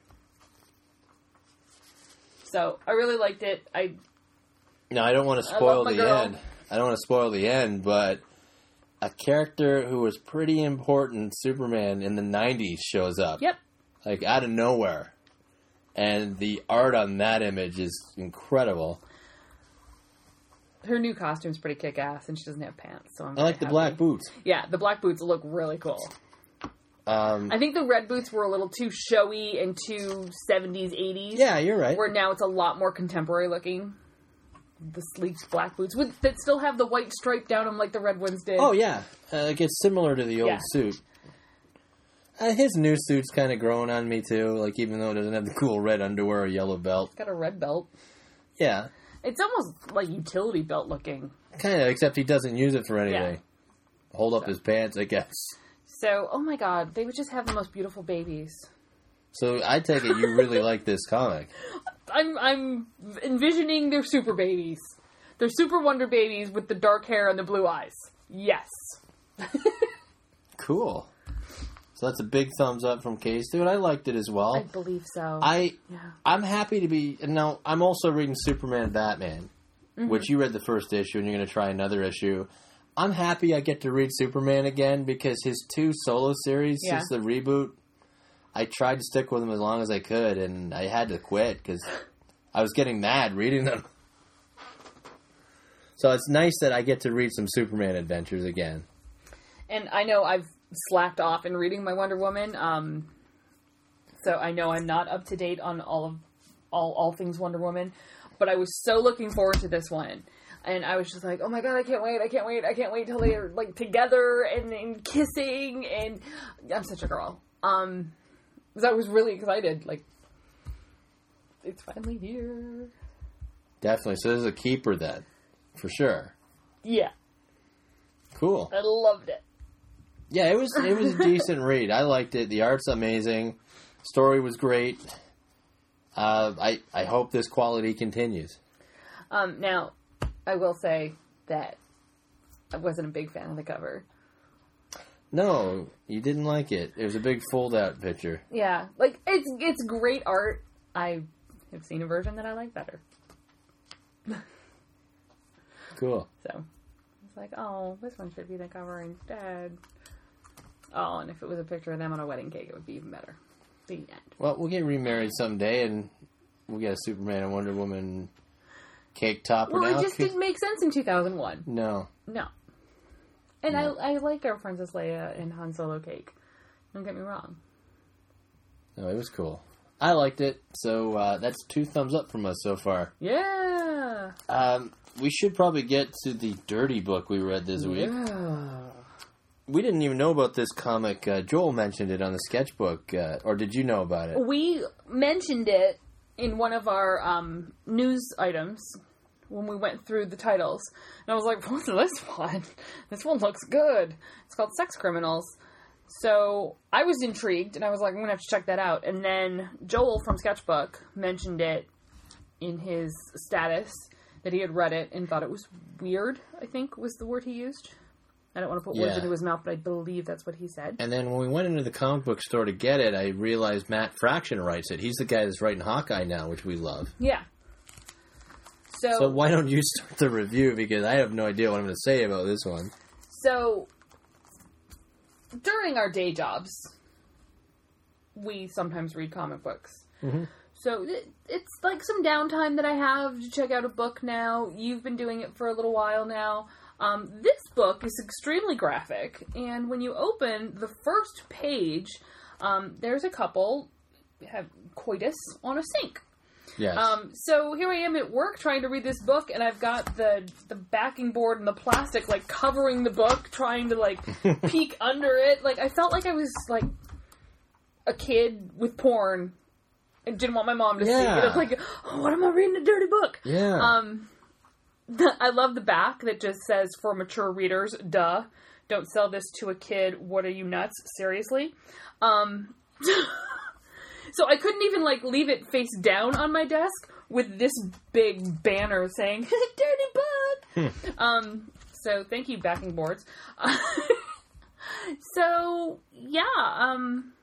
So, I really liked it. I Now, I don't want to I spoil love my the girl. end. I don't want to spoil the end, but a character who was pretty important, Superman, in the nineties shows up. Yep. Like, out of nowhere. And the art on that image is incredible. Her new costume's pretty kick-ass, and she doesn't have pants, so I'm I like very the happy. black boots. Yeah, the black boots look really cool. Um, I think the red boots were a little too showy and too seventies, eighties. yeah, you're right. Where now it's a lot more contemporary looking. The sleek black boots with, that still have the white stripe down them like the red ones did. Oh, yeah. Uh, like, it's similar to the old Yeah. suit. Uh, his new suit's kind of growing on me, too. Like, even though it doesn't have the cool red underwear or yellow belt. It's got a red belt. Yeah. It's almost like utility belt looking. Kind of, except he doesn't use it for anything. Hold up his pants, I guess. So, oh my god, they would just have the most beautiful babies. So I take it you really like this comic. I'm I'm envisioning their super babies. They're super wonder babies with the dark hair and the blue eyes. Yes. Cool. So that's a big thumbs up from Case, dude. I liked it as well. I believe so. I, yeah. I'm happy to be... Now, I'm also reading Superman Batman, Mm-hmm. which you read the first issue, and you're going to try another issue. I'm happy I get to read Superman again, because his two solo series Yeah. since the reboot, I tried to stick with them as long as I could, and I had to quit, because I was getting mad reading them. So it's nice that I get to read some Superman adventures again. And I know I've slacked off in reading my Wonder Woman, um, so I know I'm not up to date on all of all all things Wonder Woman. But I was so looking forward to this one. And I was just like, oh my god, I can't wait, I can't wait, I can't wait till they're, like, together and, and kissing, and I'm such a girl. Um, because I was really excited, like, it's finally here. Definitely. So this is a keeper then, for sure. Yeah. Cool. I loved it. Yeah, it was it was a decent read. I liked it. The art's amazing. Story was great. Uh, I, I hope this quality continues. Um, now, I will say that I wasn't a big fan of the cover. No, you didn't like it. It was a big fold-out picture. Yeah, like, it's it's great art. I have seen a version that I like better. Cool. So, it's like, oh, this one should be the cover instead. Oh, and if it was a picture of them on a wedding cake, it would be even better. The end. Well, we'll get remarried someday, and we'll get a Superman and Wonder Woman cake topper Well, now. it just didn't make sense in two thousand one. No. No. And No. I I like our Princess Leia and Han Solo cake. Don't get me wrong. No, it was cool. I liked it, so uh, that's two thumbs up from us so far. Yeah. Um, we should probably get to the dirty book we read this week. Yeah. We didn't even know about this comic. Uh, Joel mentioned it on the sketchbook, uh, or did you know about it? We mentioned it in one of our um, news items when we went through the titles. And I was like, what's this one? This one looks good. It's called Sex Criminals. So I was intrigued, and I was like, I'm going to have to check that out. And then Joel from Sketchbook mentioned it in his status that he had read it and thought it was weird, I think was the word he used. I don't want to put words Yeah. into his mouth, but I believe that's what he said. And then when we went into the comic book store to get it, I realized Matt Fraction writes it. He's the guy that's writing Hawkeye now, which we love. Yeah. So, So why don't you start the review, because I have no idea what I'm going to say about this one. So, during our day jobs, we sometimes read comic books. Mm-hmm. So, it, it's like some downtime that I have to check out a book now. You've been doing it for a little while now. Um, this book is extremely graphic, and when you open the first page, um, there's a couple have coitus on a sink. Yes. Um, so here I am at work trying to read this book, and I've got the the backing board and the plastic like covering the book, trying to like peek under it. Like I felt like I was like a kid with porn and didn't want my mom to see Yeah. it. I was like, oh, what am I reading? A dirty book. yeah. Um, the, I love the back that just says for mature readers. Duh. Don't sell this to a kid. What are you, nuts? Seriously? Um, so I couldn't even, like, leave it face down on my desk with this big banner saying, dirty book! um, so thank you, backing boards. so, yeah, um,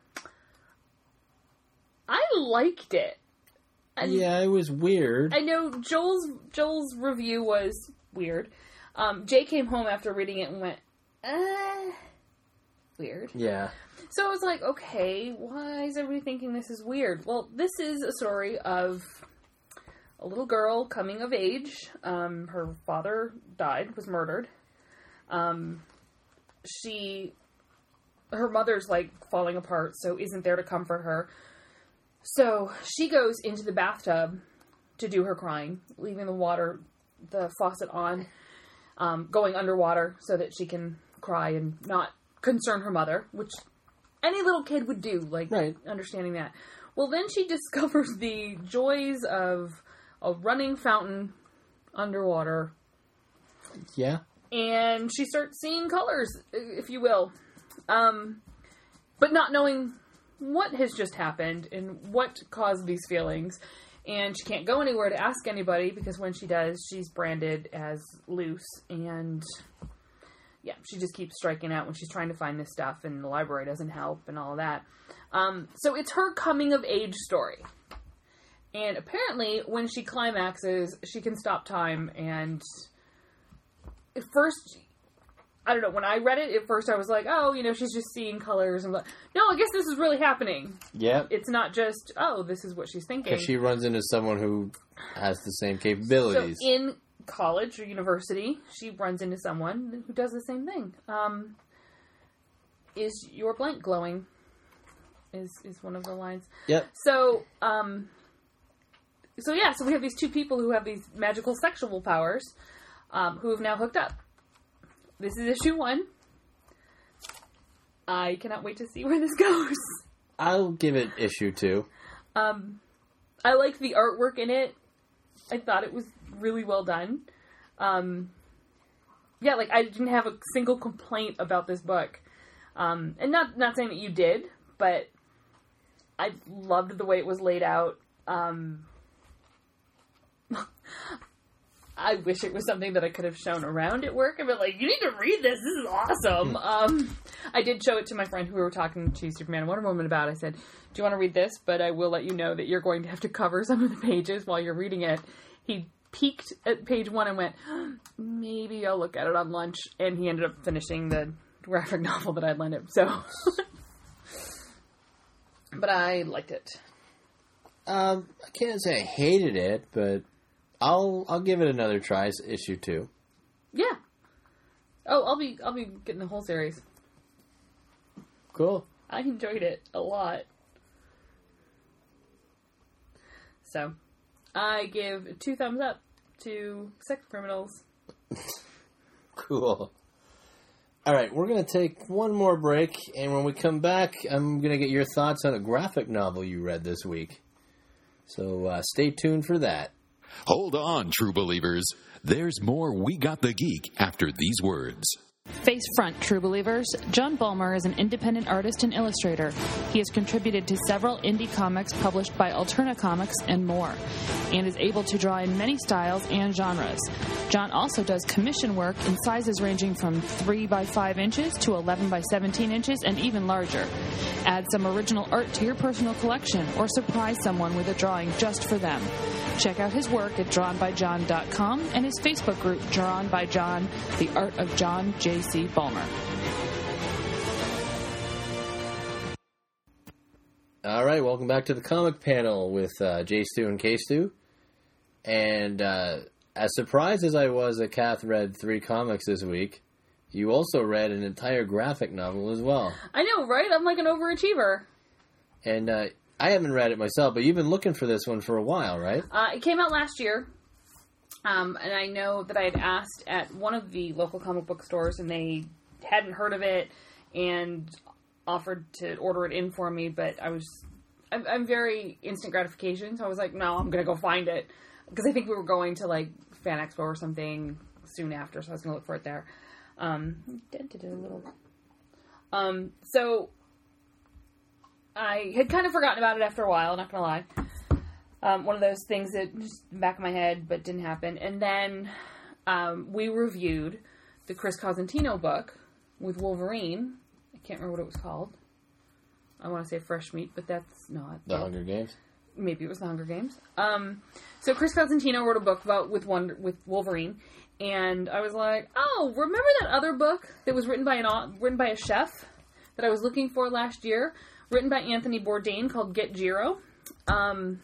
I liked it. And yeah, it was weird. I know Joel's Joel's review was weird. Um, Jay came home after reading it and went, uh, weird. yeah. So I was like, okay, why is everybody thinking this is weird? Well, this is a story of a little girl coming of age. Um, her father died, was murdered. Um, she, her mother's like falling apart, so isn't there to comfort her. So she goes into the bathtub to do her crying, leaving the water, the faucet on, um, going underwater so that she can cry and not concern her mother, which any little kid would do, like, Right. understanding that. Well, then she discovers the joys of a running fountain underwater, Yeah. and she starts seeing colors, if you will. Um, but not knowing what has just happened and what caused these feelings. And she can't go anywhere to ask anybody because when she does, she's branded as loose and yeah, she just keeps striking out when she's trying to find this stuff, and the library doesn't help, and all of that. Um, so it's her coming of age story. And apparently, when she climaxes, she can stop time. And at first, I don't know, when I read it, at first I was like, oh, you know, she's just seeing colors. And no, I guess this is really happening. Yep. It's not just, oh, this is what she's thinking. Because she runs into someone who has the same capabilities. So in college or university, she runs into someone who does the same thing. Um, is your blank glowing? Is is one of the lines. Yep. So, um... So yeah, so we have these two people who have these magical sexual powers, um, who have now hooked up. This is issue one. I cannot wait to see where this goes. I'll give it issue two. Um, I like the artwork in it. I thought it was really well done. Um, yeah, like I didn't have a single complaint about this book. Um, and not not saying that you did, but I loved the way it was laid out. Um, I wish it was something that I could have shown around at work. I'd be like, you need to read this. This is awesome. Um, I did show it to my friend who we were talking to Superman and Wonder Woman about. I said, do you want to read this? But I will let you know that you're going to have to cover some of the pages while you're reading it. He peeked at page one and went, maybe I'll look at it on lunch. And he ended up finishing the graphic novel that I'd lent him. So, but I liked it. Um, I can't say I hated it, but I'll I'll give it another try. It's issue two. Yeah. Oh, I'll be I'll be getting the whole series. Cool. I enjoyed it a lot. So, I give two thumbs up to Sex Criminals. Cool. All right, we're going to take one more break, and when we come back, I'm going to get your thoughts on a graphic novel you read this week. So uh, stay tuned for that. Hold on, true believers. There's more We Got the Geek after these words. Face front, true believers. John Bulmer is an independent artist and illustrator. He has contributed to several indie comics published by Alterna Comics and more, and is able to draw in many styles and genres. John also does commission work in sizes ranging from three by five inches to eleven by seventeen inches and even larger. Add some original art to your personal collection or surprise someone with a drawing just for them. Check out his work at drawn by john dot com and his Facebook group, Drawn by John, The Art of John J C. Bulmer. All right, welcome back to the comic panel with uh, J Stu and K Stu. And uh, as surprised as I was that Kath read three comics this week, you also read an entire graphic novel as well. I know, right? I'm like an overachiever. And uh, I haven't read it myself, but you've been looking for this one for a while, right? Uh, it came out last year. Um, and I know that I had asked at one of the local comic book stores, and they hadn't heard of it and offered to order it in for me, but I was, I'm, I'm very instant gratification, so I was like, no, I'm going to go find it. Because I think we were going to, like, Fan Expo or something soon after, so I was going to look for it there. Um, dented it a little. Um, so, I had kind of forgotten about it after a while, not going to lie. Um, one of those things that just in the back of my head, but didn't happen. And then um, we reviewed the Chris Cosentino book with Wolverine. I can't remember what it was called. I want to say Fresh Meat, but that's not. The Hunger Games? Maybe it was The Hunger Games. Um, so Chris Cosentino wrote a book about with Wonder, with Wolverine, and I was like, oh, remember that other book that was written by an written by a chef that I was looking for last year, written by Anthony Bourdain, called Get Jiro. Um,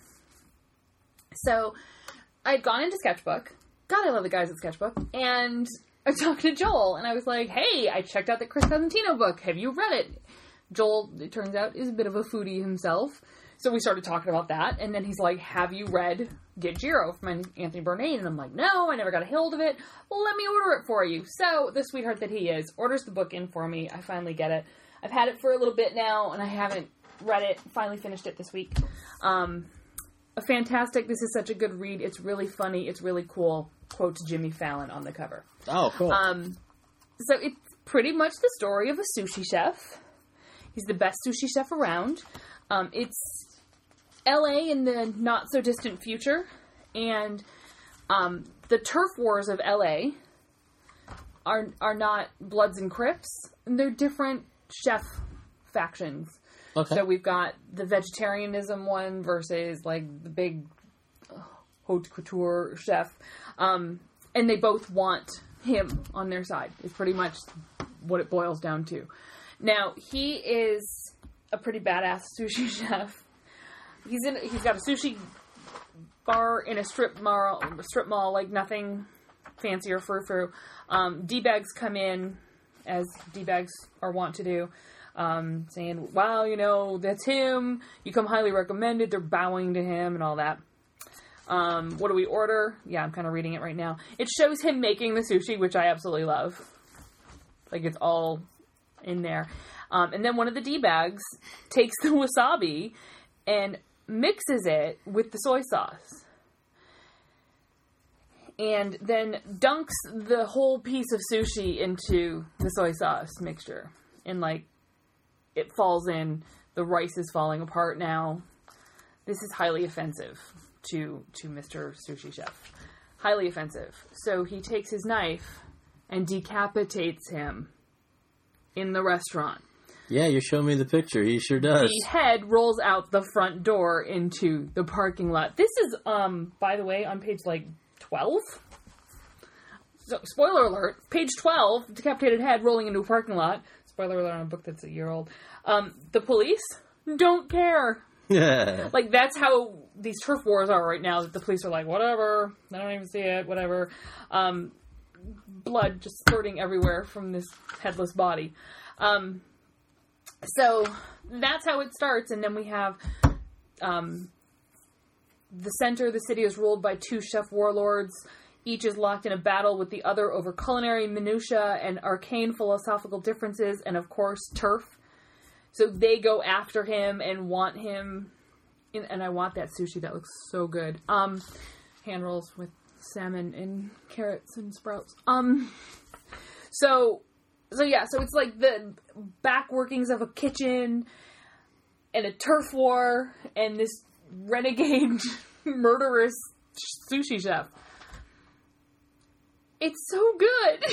so I had gone into Sketchbook. God, I love the guys at Sketchbook. And I talked to Joel, and I was like, hey, I checked out the Chris Cosentino book. Have you read it? Joel, it turns out, is a bit of a foodie himself. So we started talking about that, and then he's like, have you read Get Jiro from Anthony Bourdain? And I'm like, no, I never got a hold of it. Well, let me order it for you. So the sweetheart that he is orders the book in for me. I finally get it. I've had it for a little bit now, and I haven't read it. Finally finished it this week. Um, a fantastic, this is such a good read. It's really funny. It's really cool. Quotes Jimmy Fallon on the cover. Oh, cool. Um, so it's pretty much the story of a sushi chef. He's the best sushi chef around. Um, it's L A in the not-so-distant future, and um, the turf wars of L A are are not Bloods and Crips. They're different chef factions. Okay. So we've got the vegetarianism one versus like the big uh, haute couture chef, um, and they both want him on their side. It's pretty much what it boils down to. Now he is a pretty badass sushi chef. He's in. He's got a sushi bar in a strip mall. Strip mall, like nothing fancy or frou-frou. Um, D-bags come in, as D-bags are wont to do, um, saying, wow, you know, that's him. You come highly recommended. They're bowing to him and all that. Um, what do we order? Yeah, I'm kind of reading it right now. It shows him making the sushi, which I absolutely love. Like, it's all in there. Um, and then one of the D-bags takes the wasabi and mixes it with the soy sauce. And then dunks the whole piece of sushi into the soy sauce mixture. And, like, it falls in. The rice is falling apart now. This is highly offensive to, to Mister Sushi Chef. Highly offensive. So he takes his knife and decapitates him in the restaurant. Yeah, you showed me the picture. He sure does. The head rolls out the front door into the parking lot. This is, um, by the way, on page, like, twelve? So, spoiler alert, page twelve, decapitated head rolling into a parking lot. Spoiler alert on a book that's a year old. Um, the police don't care. Yeah. Like, that's how these turf wars are right now, that the police are like, whatever, I don't even see it, whatever. Um, blood just spurting everywhere from this headless body. Um, so, that's how it starts, and then we have, um, the center of the city is ruled by two chef warlords. Each is locked in a battle with the other over culinary minutiae and arcane philosophical differences, and of course, turf. So they go after him and want him, in, and I want that sushi. That looks so good. Um, hand rolls with salmon and carrots and sprouts. Um, so, so yeah, so it's like the back workings of a kitchen and a turf war and this renegade murderous sushi chef. It's so good.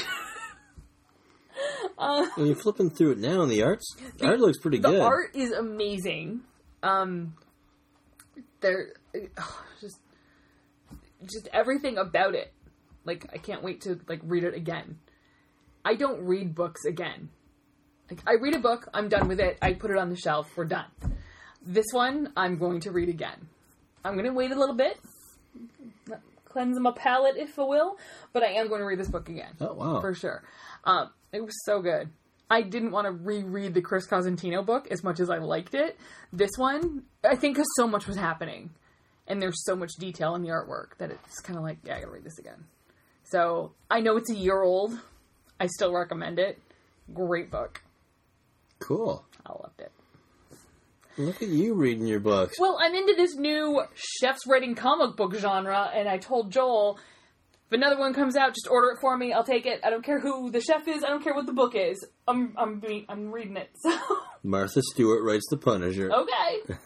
uh, When you're flipping through it now, and the art's the art looks pretty the good. The art is amazing. Um, there, oh, just, just everything about it. Like, I can't wait to like read it again. I don't read books again. Like, I read a book, I'm done with it. I put it on the shelf. We're done. This one, I'm going to read again. I'm going to wait a little bit. Cleanse my palate, if I will. But I am going to read this book again. Oh, wow. For sure. Um, it was so good. I didn't want to reread the Chris Cosentino book as much as I liked it. This one, I think because so much was happening. And there's so much detail in the artwork that it's kind of like, yeah, I gotta read this again. So, I know it's a year old. I still recommend it. Great book. Cool. I loved it. Look at you reading your books. Well, I'm into this new chef's writing comic book genre, and I told Joel, if another one comes out, just order it for me. I'll take it. I don't care who the chef is. I don't care what the book is. I'm I'm I'm reading it. So Martha Stewart writes The Punisher. Okay.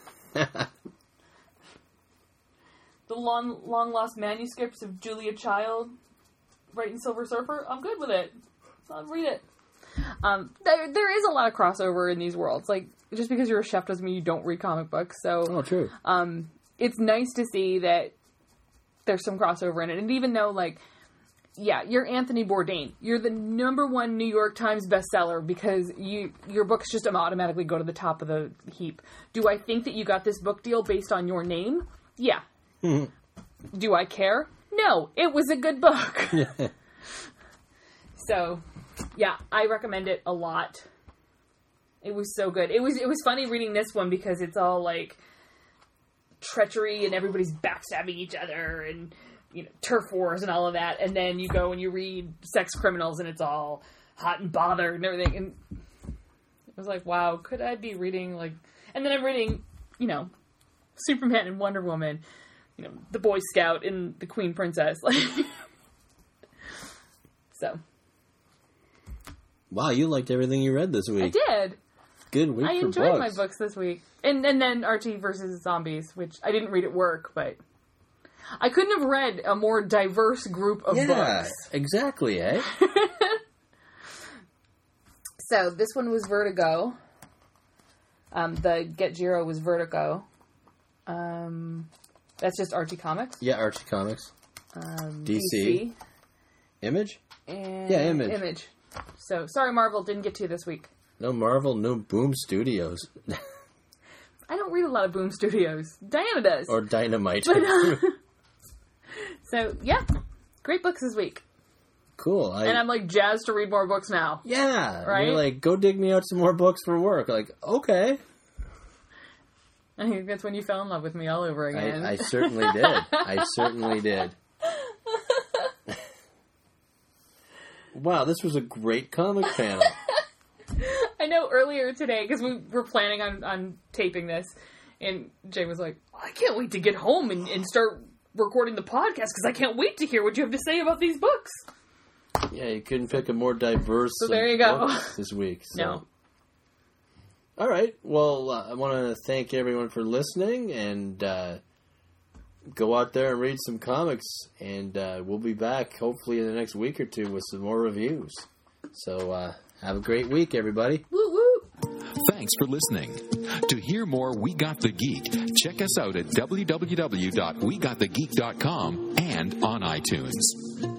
The long long lost manuscripts of Julia Child writing Silver Surfer. I'm good with it. So I'll read it. Um, there there is a lot of crossover in these worlds. Like, just because you're a chef doesn't mean you don't read comic books. So, oh, true. Um, it's nice to see that there's some crossover in it. And even though, like, yeah, you're Anthony Bourdain. You're the number one New York Times bestseller because you your books just automatically go to the top of the heap. Do I think that you got this book deal based on your name? Yeah. Do I care? No. It was a good book. So, yeah, I recommend it a lot. It was so good. It was it was funny reading this one because it's all like treachery and everybody's backstabbing each other and, you know, turf wars and all of that. And then you go and you read Sex Criminals and it's all hot and bothered and everything. And it was like, wow, could I be reading like... And then I'm reading, you know, Superman and Wonder Woman, you know, the Boy Scout and the Queen Princess. Like, so... Wow, you liked everything you read this week. I did. Good week I for enjoyed books. my books this week. And and then Archie versus Zombies, which I didn't read at work, but I couldn't have read a more diverse group of yeah, books. Exactly, eh? So this one was Vertigo. Um, the Get Jiro was Vertigo. Um, that's just Archie Comics. Yeah, Archie Comics. Um, D C. D C. Image? And Yeah, Image. Image. So, sorry Marvel, didn't get to you this week. No Marvel, no Boom Studios. I don't read a lot of Boom Studios. Diana does. Or Dynamite. But, uh, so, yeah. Great books this week. Cool. I, And I'm, like, jazzed to read more books now. yeah. Right? You're like, go dig me out some more books for work. Like, okay. I think that's when you fell in love with me all over again. I, I certainly did. I certainly did. Wow, this was a great comic panel. I know earlier today, because we were planning on, on taping this, and Jay was like, I can't wait to get home and, and start recording the podcast, because I can't wait to hear what you have to say about these books. Yeah, you couldn't pick a more diverse So there uh, you go. books this week. So. No. All right. Well, uh, I want to thank everyone for listening, and uh, go out there and read some comics, and uh, we'll be back hopefully in the next week or two with some more reviews. So uh, have a great week, everybody. Woo woo! Thanks for listening. To hear more We Got the Geek, check us out at w w w dot we got the geek dot com and on iTunes.